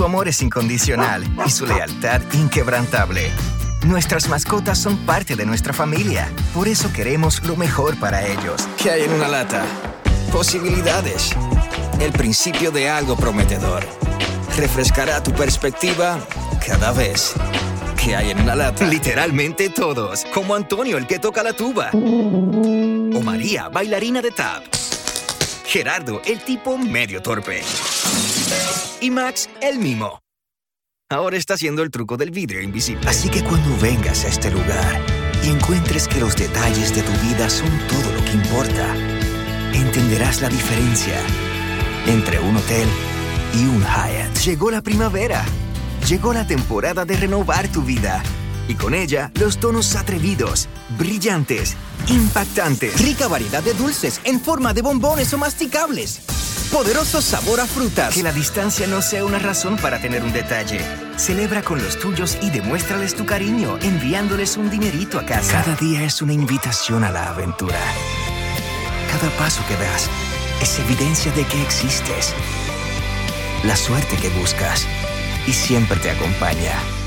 Su amor es incondicional y su lealtad inquebrantable. Nuestras mascotas son parte de nuestra familia. Por eso queremos lo mejor para ellos. ¿Qué hay en una lata? Posibilidades. El principio de algo prometedor. Refrescará tu perspectiva cada vez que hay en una lata. Literalmente todos. Como Antonio, el que toca la tuba. O María, bailarina de tap. Gerardo, el tipo medio torpe. Y Max, el mimo. Ahora está haciendo el truco del vidrio invisible. Así que cuando vengas a este lugar y encuentres que los detalles de tu vida son todo lo que importa, entenderás la diferencia entre un hotel y un Hyatt. Llegó la primavera. Llegó la temporada de renovar tu vida. Y con ella, los tonos atrevidos, brillantes, impactantes. Rica variedad de dulces en forma de bombones o masticables. Poderoso sabor a frutas. Que la distancia no sea una razón para tener un detalle. Celebra con los tuyos y demuéstrales tu cariño enviándoles un dinerito a casa. Cada día es una invitación a la aventura. Cada paso que das es evidencia de que existes. La suerte que buscas y siempre te acompaña.